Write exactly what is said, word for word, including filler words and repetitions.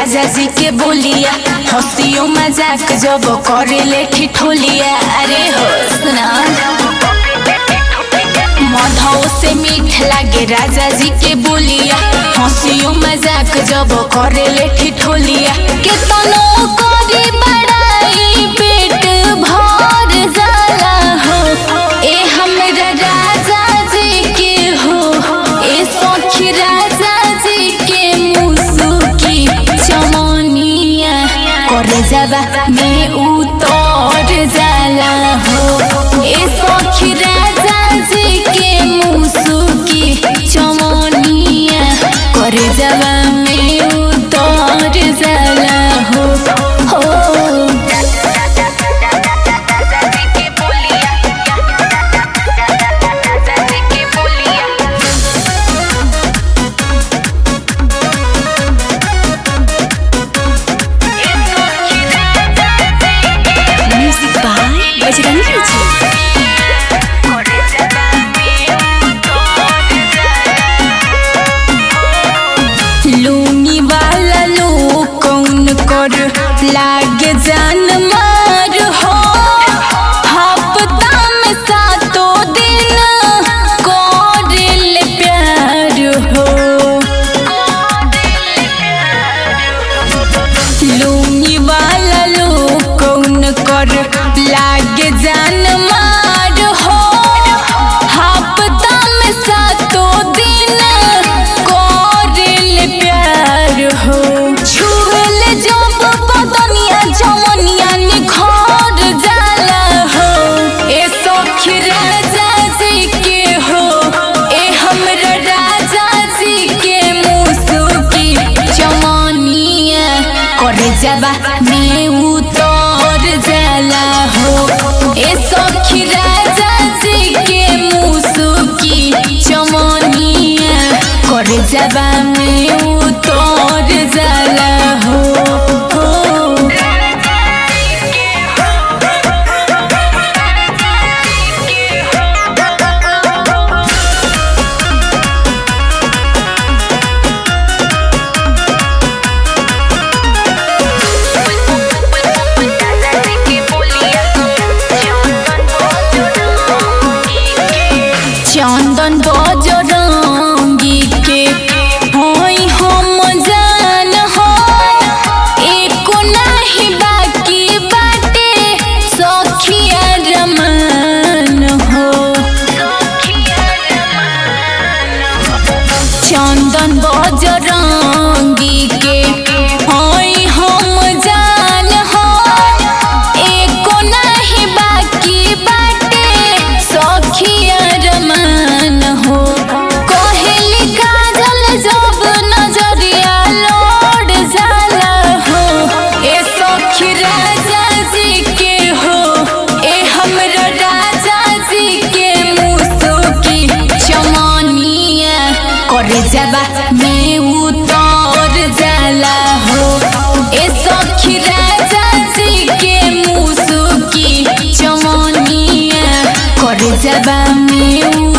राजा जी के बोलिया, हंसियो मजाक जब करे ले ठिठोलिया। अरे हो सुना मधो से मीठ लागे राजा जी के बोलिया, हंसियो मजाक जब करे ले ठिठोलिया। कितनो करे बड़ाई पेट भर जाला हो, ए हमरा राजा जी के हो, ए सखी राजा जी के मुसुकी चमनिया करे जावा में उतर जाला हो। ए सखी राजा जी के मुसुकी चमनिया करे जावा में उतर जाला हो, हो। म्यूजिक बाय बजरंगी जी। लूंगी वाला लोग कौन कर लागे जान मार हो, हफ्ता में सातों दिन करेल प्यार हो। लूंगी वाला लोग कौन कर लागे जान मार हो, हफ्ता में सातों दिन करेल प्यार हो। छुएल जब बदनिया जवनिया निखर जाला हो, ए सखी राजा जी के हो, ए हमरा राजा जी के मुसुकी चमनिया करे जावा में उतर जाला हो। ए सखी राजा जी के मुसुकी चमनिया करे जावा में उतर जाला हो, हो। चंदन बजरंगी के होई हम जान हो, एको नाही बाकी बाटे सखिया रमान हो। चंदन बजरंगी के होई हम जान हो, एको नाही बाकी बाटे सखिया रमान हो। कहेली काजल जब नजरिया लौट जाला हो, ए सखी राजा जी के हो, ए हमरा राजा जी के मुसुकी चमनिया करे जावा में उतर जाला हो। ए सखी राजा जी के मुसुकी चमनिया करे जावा में